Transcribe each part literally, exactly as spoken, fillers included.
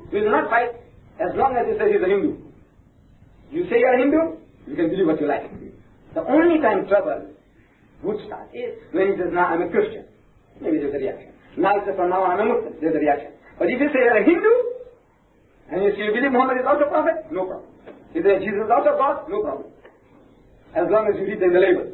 We will not fight as long as you say he's a Hindu. You say you're a Hindu, you can believe what you like. The only time trouble would start is when he says, now I'm a Christian. Maybe there's a reaction. Now he says, from now on I'm a Muslim. There's a reaction. But if you say you're a Hindu, and you say you believe Muhammad is also a prophet, no problem. If you say Jesus is also God, no problem. As long as you read in the label.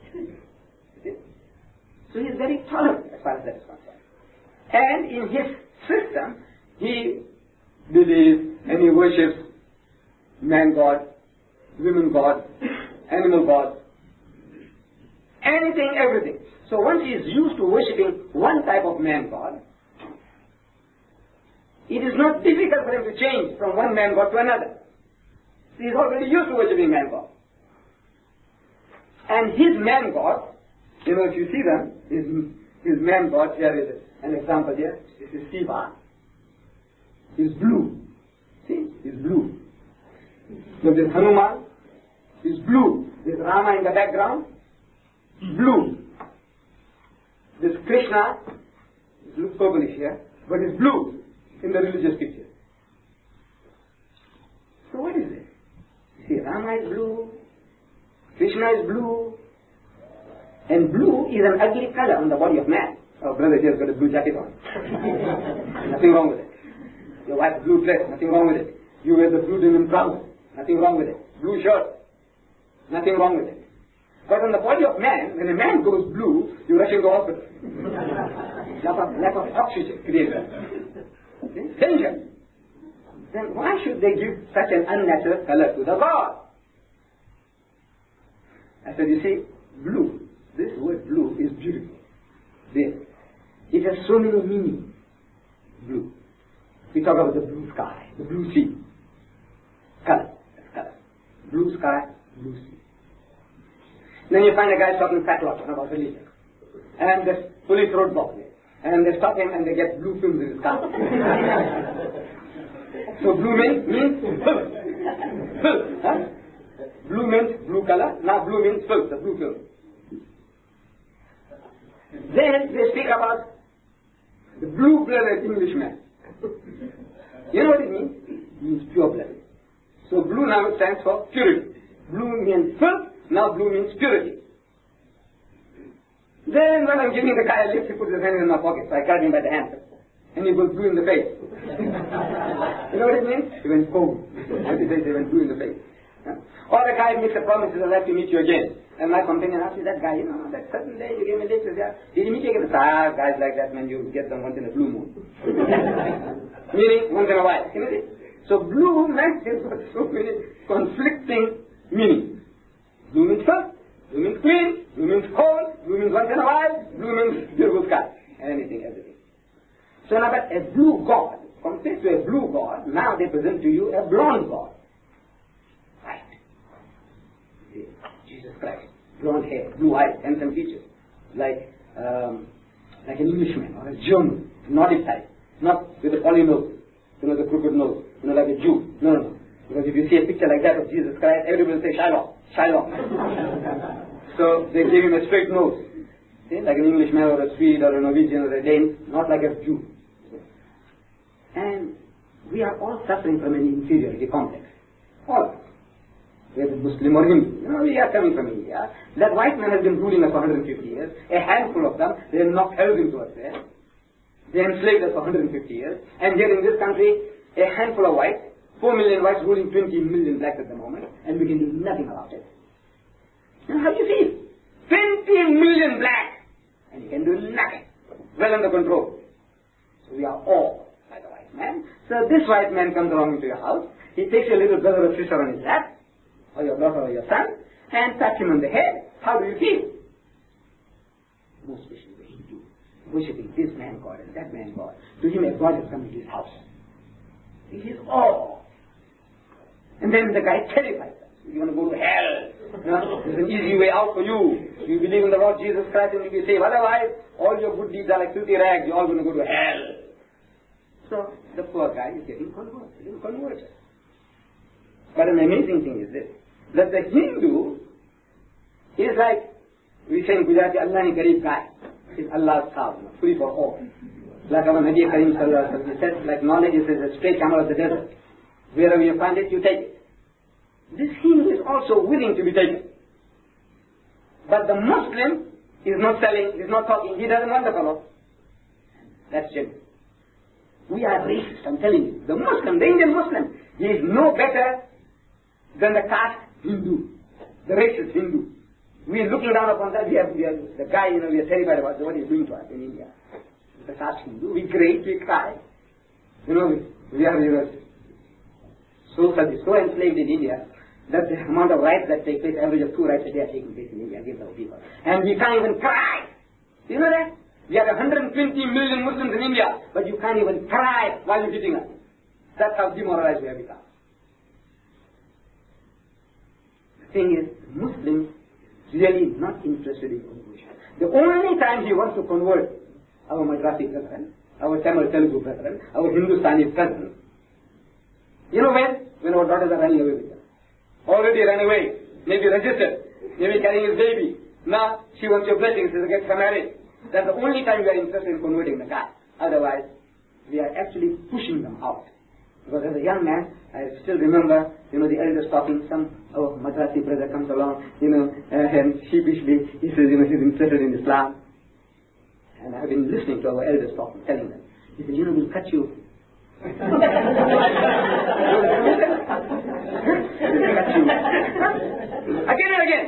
So he is very tolerant as far as that is concerned. And in his system, he believes and he worships man God, women God, animal God, anything, everything. So once he is used to worshipping one type of man God, it is not difficult for him to change from one man God to another. He is already used to worshipping man God. And his man God, you know, if you see them, his, his man God, here is an example here. This is Shiva. He's blue. See? He's blue. So this Hanuman is blue. This Rama in the background, blue. This Krishna, it looks purplish here, but it's blue in the religious picture. So what is it? See, Rama is blue, Krishna is blue, and blue is an ugly color on the body of man. Our brother here has got a blue jacket on. Nothing wrong with it. Your wife's blue dress, nothing wrong with it. You wear the blue denim trousers, nothing wrong with it. Blue shirt, nothing wrong with it. But on the body of man, when a man goes blue, you rush into hospital. lack, of, lack of oxygen creates okay? Danger. Then why should they give such an unnatural color to the God? I said, you see, blue, this word blue is beautiful. There. It has so many meanings. Blue. We talk about the blue sky, the blue sea. Color. Color. Blue sky, blue sea. Then you find a guy talking fatwa about religion. And the police roadblock there. And they stop him and they get blue films in his car. So blue means, means filth. Filth. Huh? Blue means blue color. Now blue means filth, the blue film. Then they speak about the blue-blooded Englishman. You know what it means? It means pure-blooded. So blue now stands for purity. Blue means filth. Now blue means purity. Then when I'm giving the guy a lift, he puts his hand in my pocket, so I grab him by the hand. And he goes blue in the face. You know what it means? He went cold. What did they say? He went blue in the face. Huh? Or a guy makes a promise, I'd like to meet you again. And my companion asks me, that guy, you know, that certain day you gave me lift, yeah. Did he meet you again? Ah, guys like that, man, you get them once in a blue moon. Meaning, once in a while. You know this? So blue, man, has got so many conflicting meanings. Blue means first, blue means clean, blue means cold, blue means once in a while, blue means beautiful sky. Anything, everything. So now, but a blue God, compared to a blue God, now they present to you a blonde God. Right. Jesus Christ. Blonde hair, blue eyes, handsome features. Like, um, like an Englishman or a German, Nordic type. Not with a poly nose, you know, the crooked nose, you know, like a Jew. No, no, no. Because if you see a picture like that of Jesus Christ, everybody will say, Shylock, Shylock. So they give him a straight nose. See? Like an Englishman or a Swede or a Norwegian or a Dane, not like a Jew. And we are all suffering from an inferiority complex. All of us. Whether Muslim or Hindu. You know, we are coming from India. That white man has been ruling us for one hundred fifty years. A handful of them, they have knocked hell into us there. They enslaved us for one hundred fifty years. And here in this country, a handful of whites, four million whites ruling twenty million blacks at the moment, and we can do nothing about it. Now, how do you feel? twenty million blacks, and you can do nothing. Well under control. So we are all by the white man. So this white man comes along into your house. He takes your little brother or sister on his lap, or your daughter or your son, and pats him on the head. How do you feel? Most especially the Hindu, worshipping this man God and that man God. To him, a God has come into his house. It is awe. And then the guy terrifies us. You're going to go to hell. You know, there's an easy way out for you. You believe in the Lord Jesus Christ and you'll be saved. Otherwise, all your good deeds are like filthy rags. You're all going to go to hell. So, the poor guy is getting converted. Getting converted. But an amazing thing is this, that the Hindu is like, we say in Gujarati, Allah ni garib guy. Is Allah's house, free for all. Like our Nabi Karim Sallallahu Alaihi Wasallam, he said, like knowledge is a stray camel of the desert. Wherever you find it, you take it. This Hindu is also willing to be taken. But the Muslim is not selling, is not talking, he doesn't want the fellow. That's genuine. We are racist, I'm telling you. The Muslim, the Indian Muslim, he is no better than the caste Hindu, the racist Hindu. We are looking down upon that. We are, we are, the guy, you know, we are terrified about what he's doing to us in India. The caste Hindu, we grate, we cry. You know, we, we are, we are so, so enslaved in India that the amount of rights that take place, average of two rights a day are taking place in India against our people. And we can't even cry. You know that? We have one hundred twenty million Muslims in India, but you can't even cry while you're hitting us. That's how demoralized we have become. The thing is, Muslims really not interested in conversion. The only time he wants to convert our Madrasi brethren, our Tamil Telugu brethren, our Hindustani cousins, you know when? When our daughters are running away with them. Already run away, maybe registered, maybe carrying his baby. Now she wants your blessings to get her married. That's the only time we are interested in converting the caste. Otherwise, we are actually pushing them out. Because as a young man, I still remember, you know, the elders talking, some, oh, Madrasi brother comes along, you know, uh, and sheepishly, he says, you know, he's interested in Islam. And I've been listening to our elders talking, telling them. He says, you know, we'll cut you. We'll cut you. Again and again.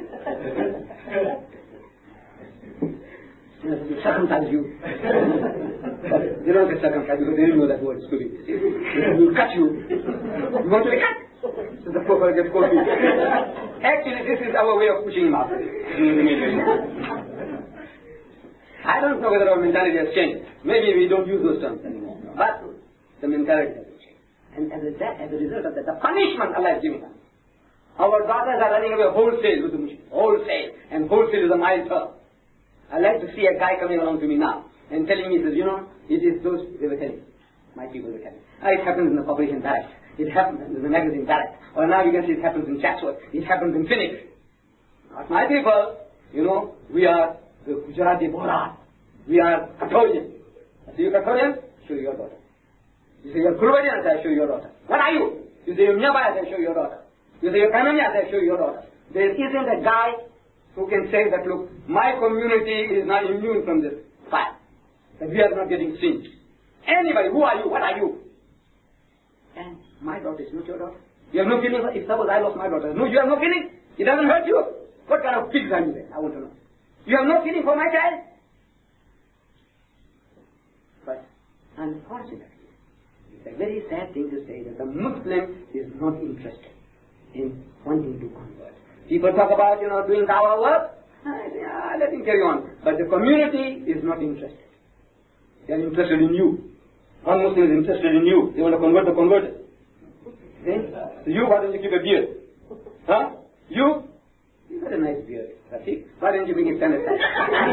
We'll circumcise you. But they don't get circumcised because they didn't know that word, stupid. We'll cut you. You want to be cut? So the poor gets cold. Actually, this is our way of pushing him out. I don't know whether our mentality has changed. Maybe we don't use those terms anymore. But the mentality has changed. And as a, as a result of that, the punishment Allah is giving us. Our daughters are running away wholesale with the Muslims. Wholesale. And wholesale is a mild term. I like to see a guy coming along to me now and telling me, he says, you know, it is those, they were telling me, my people were telling me. Ah, it happens in the population barracks. It happens in the magazine barracks. Or now you can see it happens in Chatsworth. It happens in Phoenix. Not my people. You know, we are the Gujarati Bohra. We are Katholian. I say, you Katholian? Show your daughter. You say, you're Guruvadian? I say, show your daughter. What are you? You say, you're Myabai? I say, show your daughter. You say, you're Kananya? I say, show your daughter. There isn't a guy who can say that, look, my community is not immune from this fire. That we are not getting singed. Anybody, who are you? What are you? And my daughter is not your daughter. You have no feeling for, if suppose I lost my daughter. No, you have no feeling. It doesn't hurt you. What kind of pigs are you then? I want to know. You have no feeling for my child? But unfortunately, it's a very sad thing to say that the Muslim is not interested in wanting to convert. People talk about, you know, doing dawah work. Yeah, let him carry on. But the community is not interested. They are interested in you. One Muslim is interested in you. They want to convert the converted. Okay? So you, why don't you keep a beard? Huh? You? You got a nice beard, Rafiq. Why don't you bring it standard size?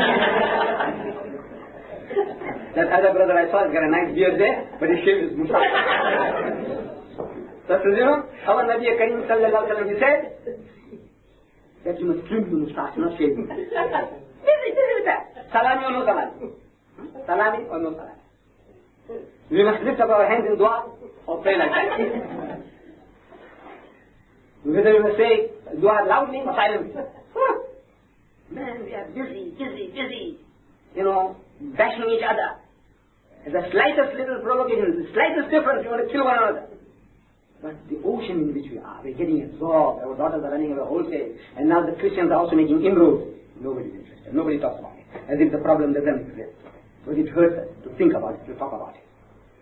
That other brother I saw has got a nice beard there, but he shaved his moustache. So, you know, our Nabi Karim Sallallahu Alaihi Wasallam, he said, that you must trim the moustache, not shave it. Busy, busy with that. Salami or no salami? Salami or no salami? We must lift up our hands in dua or pray like that. Whether we must say dua loudly or silently. Man, we are busy, busy, busy. You know, bashing each other. The slightest little provocation, the slightest difference, you want to kill one another. But the ocean in which we are, we're getting absorbed. Our daughters are running away wholesale. And now the Christians are also making inroads. Nobody's interested. Nobody talks about it. As if the problem doesn't exist. But it hurts us to think about it, to talk about it.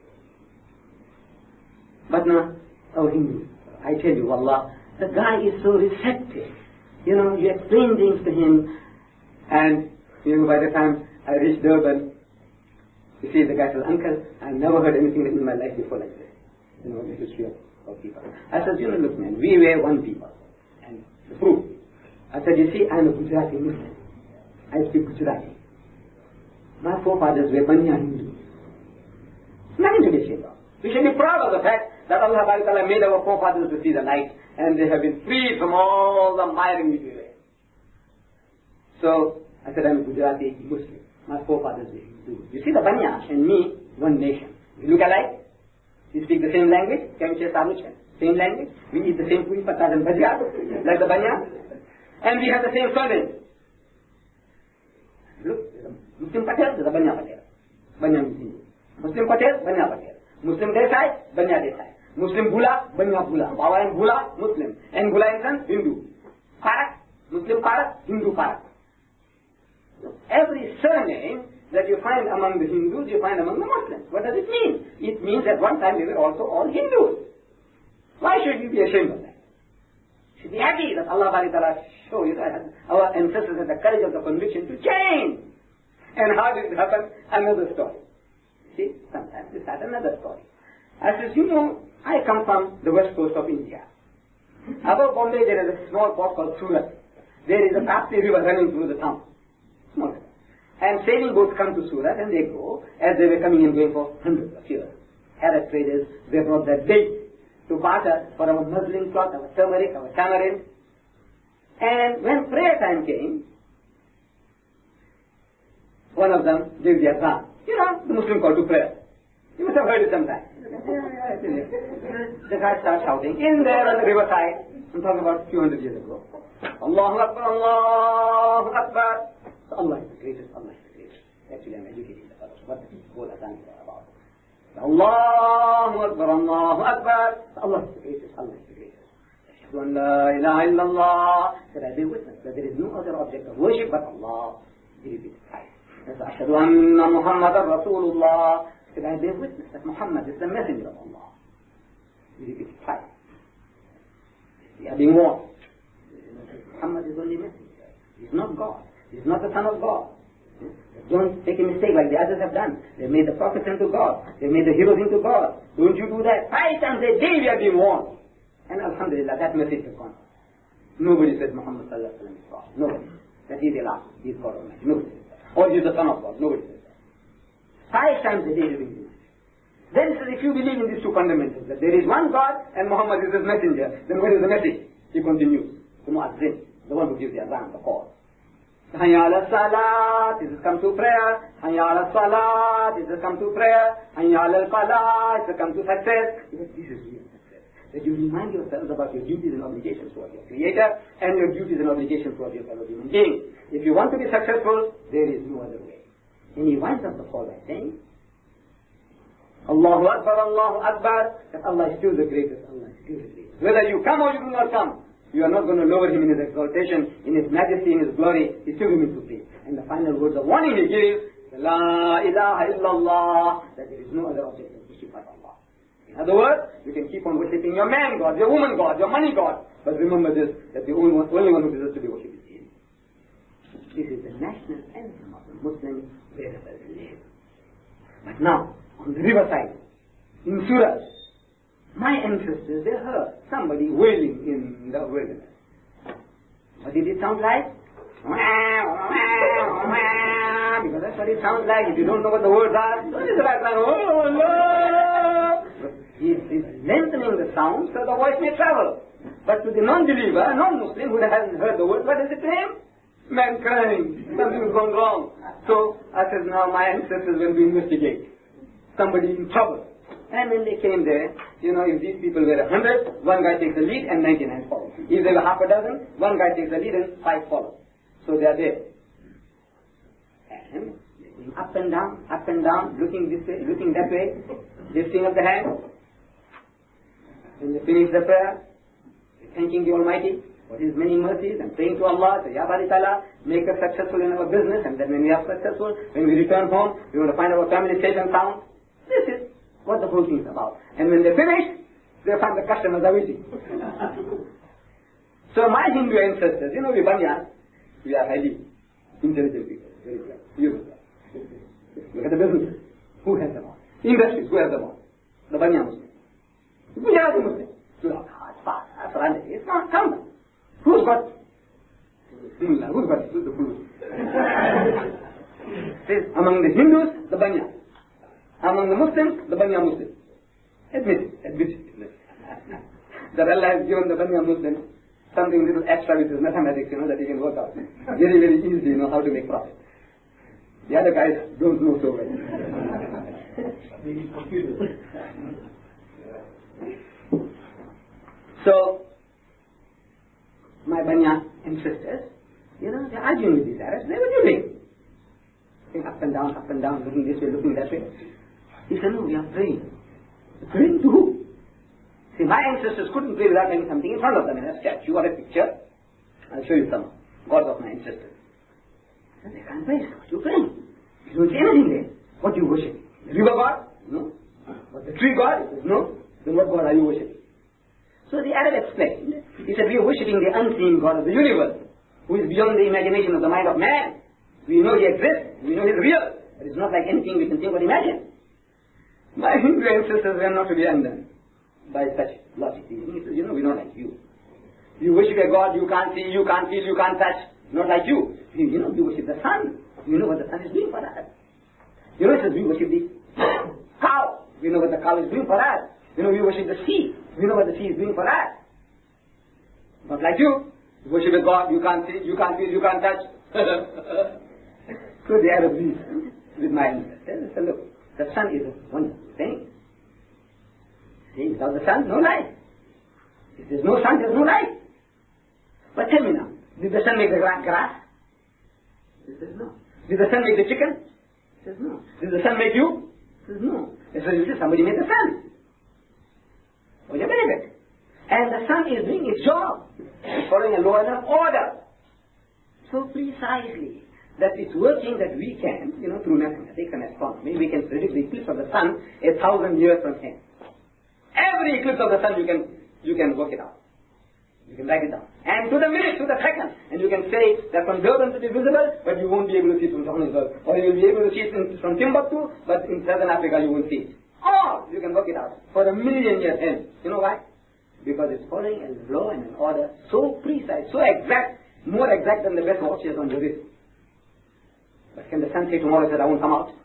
But now, our Hindu, I tell you, Allah, the guy is so receptive. You know, you explain things to him, and, you know, by the time I reached Durban, you see, the guy says, Uncle, I've never heard anything in my life before like this. You know, the history of people. I said, you know, look man, we were one people. And the proof. I said, you see, I'm a Gujarati Muslim. I speak Gujarati. My forefathers were Banya Hindus. Nothing to be ashamed of. We should be proud of the fact that Allah Ta'ala made our forefathers to see the light, and they have been freed from all the miring which we were. So, I said, I'm a Gujarati Muslim. My forefathers were Hindus. do. You see the Banya and me, one nation. We look alike. We speak the same language. Same language. We eat the same puri, patas and bhajia, like the Banya. And we have the same surname. Look, Muslim Patel, there's a Banya Patel. Banya Muslim. Muslim Patel, Banya Patel. Muslim Desai, Banya Desai. Muslim Bula, Banya Bula. Baba and Bula, Muslim. And Bula and son, Hindu. Parak, Muslim Parak, Hindu Parak. Every surname that you find among the Hindus, you find among the Muslims. What does it mean? It means at one time we were also all Hindus. Why should you be ashamed of that? You should be happy that Allah Ta'ala showed you that our ancestors had the courage of the conviction to change. And how did it happen? Another story. See, sometimes it's had another story. I says, you know, I come from the west coast of India. Above Bombay there is a small port called Surat. There is a Tapti river running through the town. Small river. And sailing boats come to Surat and they go, as they were coming and going for hundreds of years. Arab traders, they brought their date to barter for our muslin cloth, our turmeric, our tamarind. And when prayer time came, one of them gave the adhan. You know, the Muslim call to prayer. You must have heard it sometime. The guy starts shouting in there on the riverside. I'm talking about a few hundred years ago. Allahu Akbar, Allahu Akbar. So Allah is the greatest, Allah is the greatest. Actually, I'm educating the fellows. What the whole adhan is about. Allahu Akbar, Allahu Akbar. So Allah is the greatest, Allah is the greatest. Ashhadu an la ilaha illallah. That I bear witness that there is no other object of worship but Allah. He repeats twice. Ashhadu anna Muhammadan Rasulullah. That I bear witness that Muhammad is the messenger of Allah. He repeats twice. We are being warned. Muhammad is only messenger. He is not God. He is not the son of God. Don't take a mistake like the others have done. They made the prophets into God. They made the heroes into God. Don't you do that. Five times a day we are being warned. And Alhamdulillah, that message has gone. Nobody says Muhammad sallallahu alaihi wasallam is God. Nobody. That he is Allah. He is God Almighty. Nobody says that. Or he is the son of God. Nobody says that. Five times a day we are being warned. Then says, if you believe in these two fundamentals, that there is one God and Muhammad is his messenger, then what is the message? He continues. The Muazzin, the one who gives the adhan, the call. Hayya ala salat, this has come to prayer. Hayya ala salat, this has come to prayer. Hayya ala falah, this has come to success. Because this is real success. That you remind yourselves about your duties and obligations towards your Creator and your duties and obligations towards your fellow human beings. If you want to be successful, there is no other way. And he winds up the call by saying, Allahu Akbar, Allahu Akbar, that Allah is still the greatest, Allah is still the greatest. Whether you come or you do not come, you are not going to lower him in his exaltation, in his majesty, in his glory. He still remains supreme. And the final words of warning he gives, La ilaha illallah, that there is no other object of worship but Allah. In other words, you can keep on worshipping your man God, your woman God, your money God, but remember this, that the only one, only one who deserves to be worshipped is Him. This is the national anthem of the Muslims wherever they live. But now, on the riverside, in Surat, my ancestors, they heard somebody wailing in the wilderness. What did it sound like? Because that's what it sounds like. If you don't know what the words are, it's like, oh no! He is lengthening the sound so the voice may travel. But to the non-believer, non-Muslim who hasn't heard the words, what is it to him? Man crying. Something has gone wrong. So I said, now my ancestors will be investigate. Somebody in trouble. And when they came there, you know, if these people were a hundred, one guy takes the lead and ninety-nine follow. If they were half a dozen, one guy takes the lead and five follow. So they are there. And going up and down, up and down, looking this way, looking that way, lifting up the hand. When they finish the prayer, thanking the Almighty for His many mercies and praying to Allah, say, Ya Bari Ta'ala, make us successful in our business, and then when we are successful, when we return home, we want to find our family safe and sound. This is what the whole thing is about. And when they finish, they find the customers are waiting. So my Hindu ancestors, you know, we Banyas, we are highly intelligent people, very clever. You look at the business. Who has them all? Industries, who has them all? The Banya Muslims. The Gujarati Muslims. Look, it's fast, that's what I'm saying. It's not common. Who's got Simla? Who's got the food? Among the Hindus, the Banyas. Among the Muslims, the Banya Muslims. Admit it, admit it. That Allah has given the Banya Muslims something little extra with his mathematics, you know, that he can work out. Very, very easy, you know, how to make profit. The other guys don't know so well. So, my Banya ancestors, you know, they're arguing with these Arabs. They were doing. Going up and down, up and down, looking this way, looking that way. He said, no, we are praying. Praying to who? See, my ancestors couldn't pray without having something in front of them, in a statue or a picture. I'll show you some gods of my ancestors. And they can't pray. What are you praying? You don't see anything there. What do you worship? The river god? No. But the tree god? No. Then what god are you worshipping? So the Arab explained. He said, we are worshipping the unseen God of the universe, who is beyond the imagination of the mind of man. We know he exists. We know he is real. But it's not like anything we can think or imagine. My Hindu ancestors were not to be undone by such logic. He says, you know, we're not like you. You worship a God you can't see, you can't feel, you can't touch. Not like you. You, you know, you worship the sun. You know what the sun is doing for us. You know, it says we worship the cow. We know what the cow is doing for us. You know, we worship the sea. We know what the sea is doing for us. Not like you. You worship a God you can't see, you can't feel, you can't touch. So they are reasoned with my ancestors. So look, the sun is a wonderful thing. See, without the sun, no life. If there's no sun, there's no life. But tell me now, did the sun make the grass? It says no. Did the sun make the chicken? It says no. Did the sun make you? It says no. It says somebody made the sun. For your benefit. And the sun is doing its job. It's following a law and order. So precisely that it's working that we can, you know, through mathematics and astronomy, we can predict the eclipse of the sun a thousand years from here. Every eclipse of the sun you can you can work it out. You can write it down. And to the minute, to the second. And you can say that from Durban it is visible, but you won't be able to see it from Johannesburg. Or you will be able to see it in, from Timbuktu, but in southern Africa you won't see it. Or you can work it out for a million years hence. You know why? Because it's following a law and an order so precise, so exact, more exact than the best watches on the wrist. But can the sun say tomorrow that I won't come out?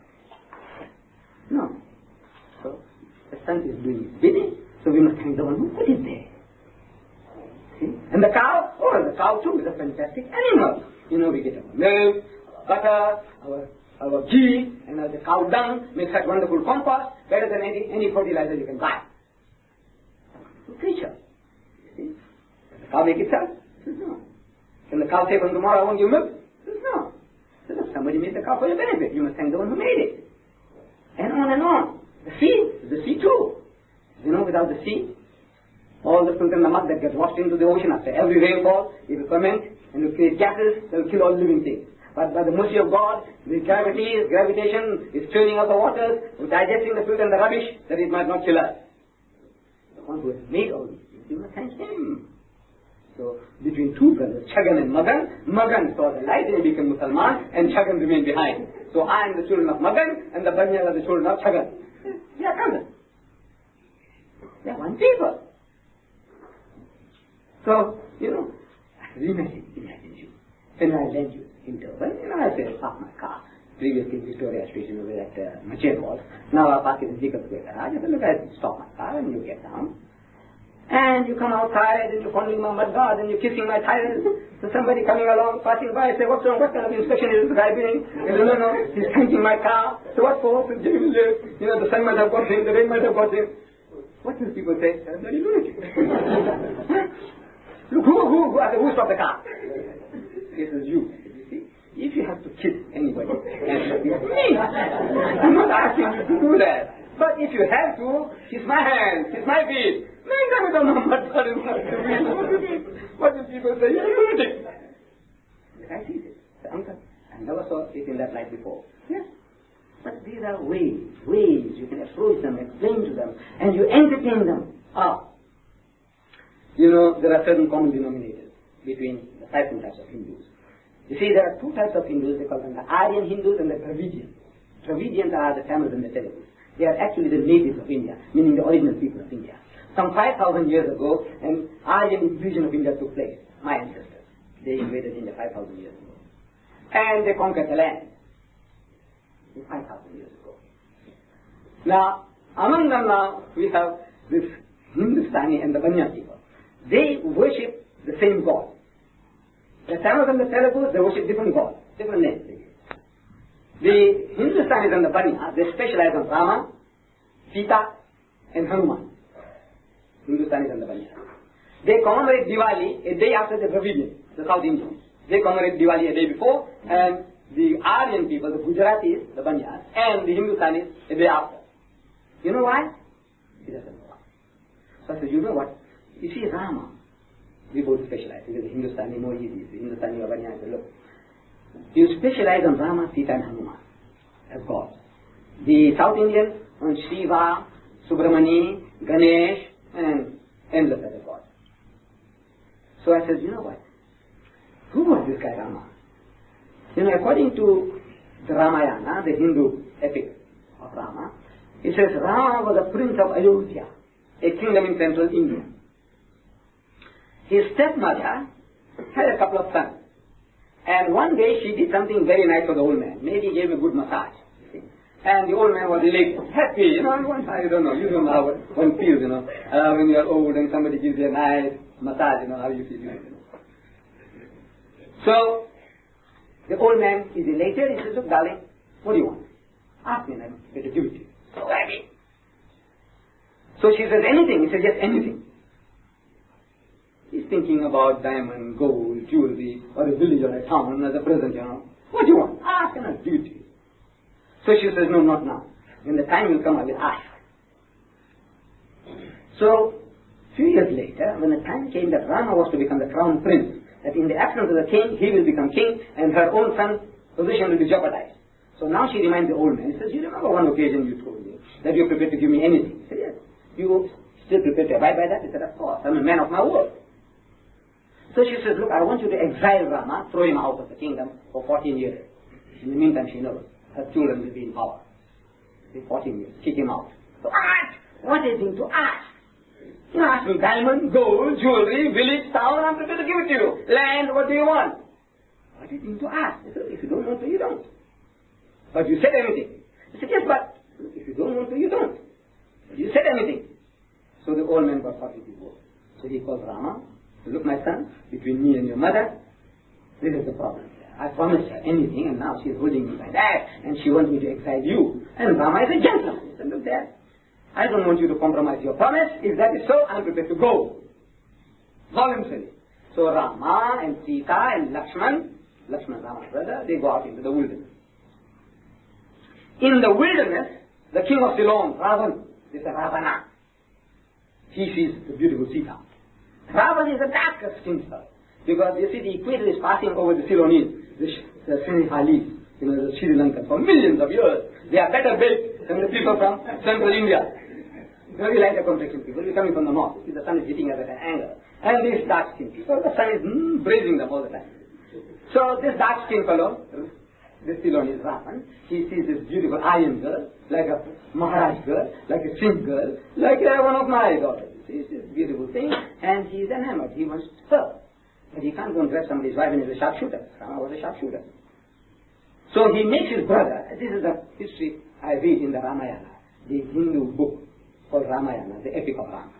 No. So the sun is doing its bidding, so we must thank the one who put it there. See? And the cow, oh, the cow too is a fantastic animal. You know, we get our milk, our butter, our, our ghee, and uh, the cow dung makes that wonderful compost, better than any, any fertilizer you can buy. Creature. You see? Does the cow make itself? Says no. Can the cow say from tomorrow I won't give milk? Says no. Says no. Somebody made the cow for your benefit. You must thank the one who made it. And on and on. The sea, the sea too. You know, without the sea, all the filth and the mud that gets washed into the ocean after every rainfall, it will ferment and will create gases that will kill all living things. But by the mercy of God, the gravity, gravitation is churning out the waters, digesting the filth and the rubbish, that it might not kill us. The one who has made all these things, you must thank him. So, between two brothers, Chhagan and Magan, Magan saw the light and became Musalman, and Chhagan remained behind. So I am the children of Magan, and the Banyas are the children of Chhagan. They are cousins. They are one people. So, you know, imagine, imagine you. When I lend you in Durban, you know, I say, park my car. Previously, Victoria Station over at uh, Machin Hall. Now I park it in Jacob Square garage. I said, look, I stop my car and you get down. And you come outside and you're fondling my mud guard and you're kissing my tires. So somebody coming along, passing by, say, what's wrong? What kind of inspection is this guy doing? I said, no, no, he's thanking my car. So what for? So, you know, the sun might have got him, the rain might have got him. What will people say? I'm very lunatic. Look, who, who, who, who stopped the car? This is you. You see? If you have to kiss anybody, and me, I'm not asking you to do that. But if you have to, kiss my hands, kiss my feet. What do people say? You're lunatic. I see this. The uncle, I never saw it in that light before. Yes. But these are ways, ways you can approach them, explain to them, and you entertain them. Ah. You know, there are certain common denominators between the different types of Hindus. You see, there are two types of Hindus. They call them the Aryan Hindus and the Dravidians. Dravidians are the Tamils and the Telugus. They are actually the natives of India, meaning the original people of India. Some five thousand years ago, an Aryan invasion of India took place. My ancestors. They invaded India five thousand years ago. And they conquered the land. five thousand years ago. Now, among them now, we have this Hindustani and the Banya people. They worship the same God. The Tamils and the Telugus, they worship different gods, different names. The Hindustanis and the Banya, they specialize on Rama, Sita, and Hanuman. Hindustanis and the Banya. They commemorate Diwali a day after the Dravidians, the South Indians. They commemorate Diwali a day before, and the Aryan people, the Gujaratis, the Banyas, and the Hindustanis a day after. You know why? He doesn't know why. So I said, you know what? You see Rama, we both specialize. Because the Hindustani more easy. The Hindustani or Banya, I said, look, you specialize on Rama, Sita, and Hanuman as gods. The South Indians on Shiva, Subramani, Ganesh, and endless other gods. So I said, you know what? Who was this guy Rama? You know, according to the Ramayana, the Hindu epic of Rama, it says Rama was a prince of Ayodhya, a kingdom in central India. His stepmother had a couple of sons. And one day she did something very nice for the old man. Maybe gave a good massage. You see. And the old man was elated, happy. You know, I don't know, you don't know how one feels, you know, uh, when you are old and somebody gives you a nice massage, you know, how you feel. You know. So, the old man is elated. He says, look, darling, what do you want? Ask me and I'm going to give it to you. So happy. So she says, anything. He says, yes, anything. He's thinking about diamond, gold, jewelry, or a village or a town as a present, you know. What do you want? Ask and I'll give it to you. So she says, no, not now. When the time will come, I will ask. So, a few years later, when the time came that Rama was to become the crown prince, that in the absence of the king, he will become king, and her own son's position will be jeopardized. So now she reminds the old man. He says, you remember one occasion you told me that you're prepared to give me anything. He said, yes. You still prepared to abide by that? He said, of course. I'm a man of my word. So she says, look, I want you to exile Rama, throw him out of the kingdom for fourteen years. In the meantime, she knows her children will be in power. fourteen years, kick him out. So ask! What is it to ask? You ask me diamond, gold, jewelry, village, town, I'm prepared to give it to you. Land, what do you want? What is it to ask? I said, if you don't want to, you don't. But you said anything. He said, yes, but if you don't want to, you don't. But you said anything. So the old man got hot with his word. So he called Rama. Look, my son, between me and your mother, this is the problem. I promised her anything, and now she is holding me by that, and she wants me to exile you. And Rama is a gentleman. He said, look there, I don't want you to compromise your promise. If that is so, I'm prepared to go. Voluntarily. So Rama and Sita and Lakshman, Lakshman, Rama's brother, they go out into the wilderness. In the wilderness, the king of Ceylon, Ravan, is a Ravana. He sees the beautiful Sita. Ravan is the darkest tinker, because you see the equator is passing over the Ceylonese, the, the Senegalese, you know, the Sri Lankans, for millions of years. They are better built than the people from central India. Very lighter complexion people, we're coming from the north. You see, the sun is hitting us at an angle. And these dark skinned people, the sun is mm, brazing them all the time. So this dark skinned fellow, this Ceylonese Ravan, he sees this beautiful Aryan girl, like a Maharaj girl, like a Singh girl, like uh, one of my daughters. He sees this beautiful thing, and he's enamored. He wants her. But he can't go and dress somebody's wife and he's a sharpshooter. Rama was a sharpshooter. So he makes his brother, this is the history I read in the Ramayana, the Hindu book called Ramayana, the epic of Rama.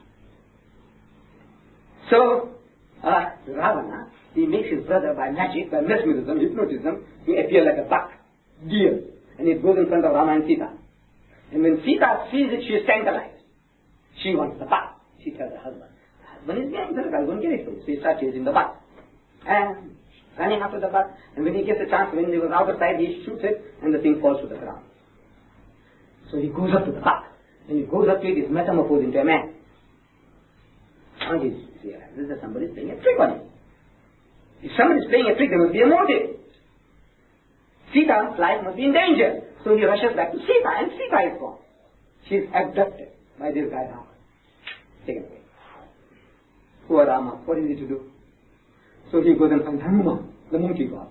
So, uh, Ravana, he makes his brother by magic, by mesmerism, hypnotism, to appear like a buck, deer, and it goes in front of Rama and Sita. And when Sita sees it, she is tantalized. She wants the buck. She tells her husband, husband is behind her, I'll go and get it for you. So he starts chasing the buck. And running after the buck, and when he gets a chance, when he was out of sight, he shoots it, and the thing falls to the ground. So he goes up to the buck, and he goes up to it, is metamorphosed into a man. And he realizes that somebody is playing a trick on him. If somebody is playing a trick, there must be a motive. Sita's life must be in danger. So he rushes back to Sita, and Sita is gone. She is abducted by this guy Rama. Taken away. Poor Rama, what is he to do? So he goes and finds Hanuman, the monkey god.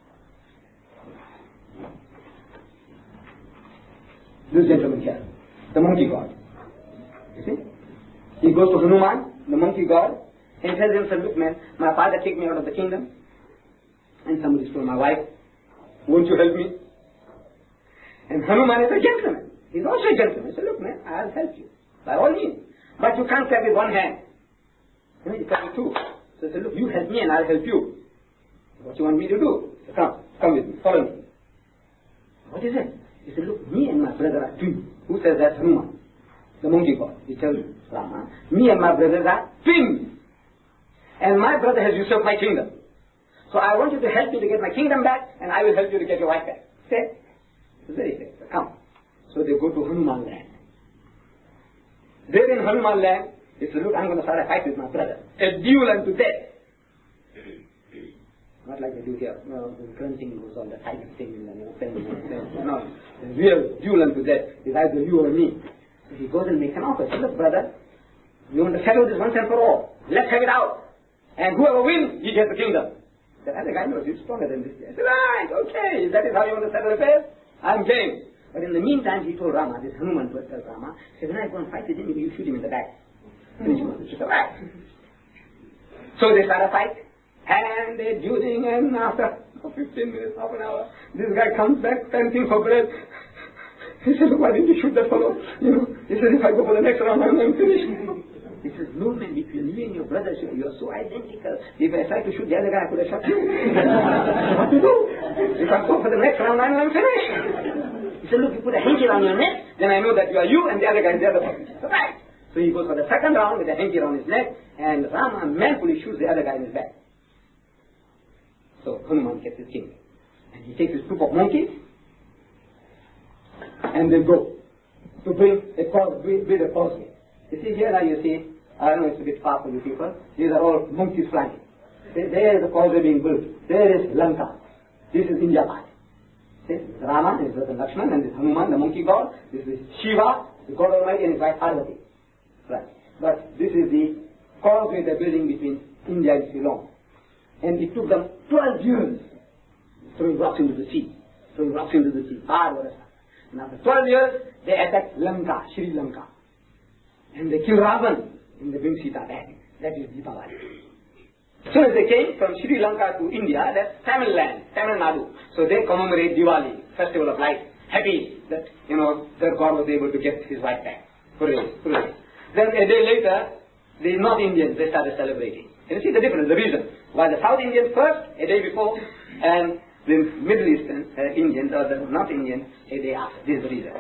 This gentleman here, the monkey god. You see? He goes to Hanuman, the monkey god, and tells him, look man, my father kicked me out of the kingdom, and somebody stole my wife. Won't you help me? And Hanuman is a gentleman. He's also a gentleman. He said, look man, I'll help you. By all means. But you can't clap with one hand. You know, you clap with two. So he said, look, you help me and I'll help you. What you want me to do? So come, come with me, follow me. What is it? He said, look, me and my brother are twins. Who says that? Hanuman, the monkey god. He tells Rama, me and my brothers are twins. And my brother has usurped my kingdom. So I want you to help me to get my kingdom back, and I will help you to get your wife back. Fair? It's very fair. Come. So they go to Hanuman land. There in Hanuman land, he said, look, I'm going to start a fight with my brother. A duel unto death. Not like they do here. No, the grunting goes on, the tiger thing, and you know, thing, thing. No, a real duel unto death is either you or me. So he goes and makes an offer. He says, look, brother, you want to settle this once and for all. Let's have it out. And whoever wins, he gets the kingdom. The other guy knows he's stronger than this guy. I said, right, okay, if that is how you want to settle affairs, I'm game. But in the meantime, he told Rama, this Hanuman told Rama, he said, when I go and fight with him, you shoot him in the back. Finish him. He said, right. So they start a fight, and they're dueling, and after fifteen minutes, half an hour, this guy comes back, panting for breath. He said, why didn't you shoot that fellow? You know, he said, if I go for the next round, I'm finished. He says, no man, between you and your brother, you are so identical. If I tried to shoot the other guy, I could have shot you. What to do? If I go for the next round, I'm finished. He said, look, you put a hanky around your neck, then I know that you are you and the other guy is the other person. Right. So he goes for the second round with a hanky around his neck, and Rama manfully shoots the other guy in his back. So Hanuman gets his kingdom. And he takes his troop of monkeys, and they go to bring a cause, build a causeway. You see here now, you see, I know it's a bit far for you people, these are all monkeys flying. There is the causeway being built. There is Lanka. This is India part. See, Rama, his brother Lakshman, and this Hanuman, the monkey god. This is Shiva, the God Almighty, and his wife Parvati. Right. But this is the causeway they're building between India and Ceylon. And it took them twelve years throwing rocks into the sea. Throwing rocks into the sea. And after twelve years, they attacked Lanka, Sri Lanka. And they kill Ravan, and they bring Sita back. That is Deepavali. So as they came from Sri Lanka to India, that's Tamil land, Tamil Nadu. So they commemorate Diwali, festival of light, happy that, you know, their God was able to get his wife back. Hooray, hooray. Then a day later, the North Indians, they started celebrating. Can you see the difference, the reason? While the South Indians first, a day before, and the Middle Eastern uh, Indians, or the North Indians, a day after. This is the reason.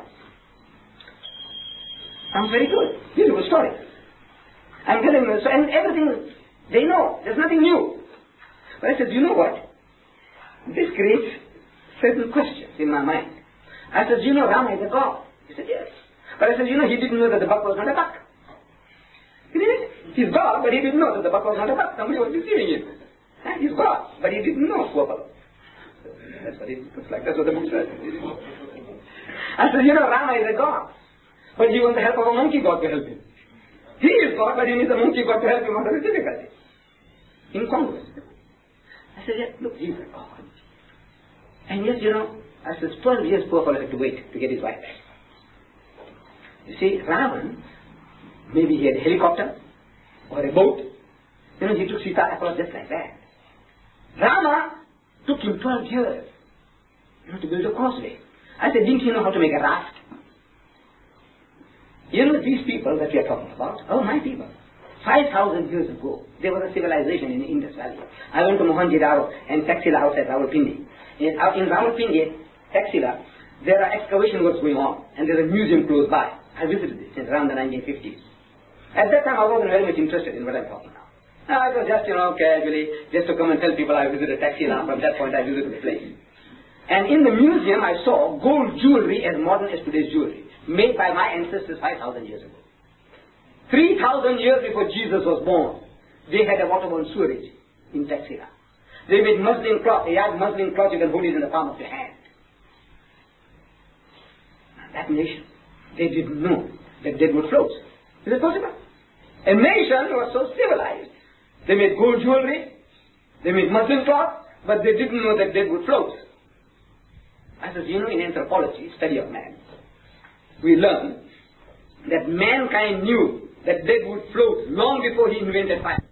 Sounds very good. Beautiful story. I'm telling you, so, and everything they know. There's nothing new. But I said, you know what? This creates certain questions in my mind. I said, you know Rama is a god? He said, yes. But I said, you know, he didn't know that the buck was not a buck. He didn't. He's God, but he didn't know that the buck was not a buck. Somebody was deceiving him. And he's God, but he didn't know, poor fellow. That's what it looks like. That's what the book says. I said, you know, Rama is a god. But he wants the help of a monkey god to help him. He is God, but he needs a monkey god to help him out of his difficulty. Incongruous. I said, yes, look, he's a god. And yes, you know, I said, twelve years poor fellow had to wait to get his wife back. You see, Ravan, maybe he had a helicopter or a boat. You know, he took Sita across just like that. Rama took him twelve years, you know, to build a causeway. I said, didn't he know how to make a raft? You know, these people that we are talking about, oh, my people, five thousand years ago, there was a civilization in the Indus Valley. I went to Mohenjo-daro and Taxila outside Rawalpindi. In, in Rawalpindi, Taxila, there are excavation works going on, and there's a museum close by. I visited this in around the nineteen fifties. At that time, I wasn't very much interested in what I'm talking about. No, it was just, you know, casually, just to come and tell people I visited Taxila. From that point, I visited the place. And in the museum, I saw gold jewelry as modern as today's jewelry, made by my ancestors five thousand years ago. three thousand years before Jesus was born, they had a waterborne sewerage in Taxila. They made muslin cloth, a yard muslin cloth you can hold it in the palm of your hand. That nation, they didn't know that dead wood floats. Is it possible? A nation was so civilized. They made gold jewelry, they made muslin cloth, but they didn't know that dead wood floats. I said, you know, in anthropology, study of man, we learn that mankind knew that dead would float long before he invented fire.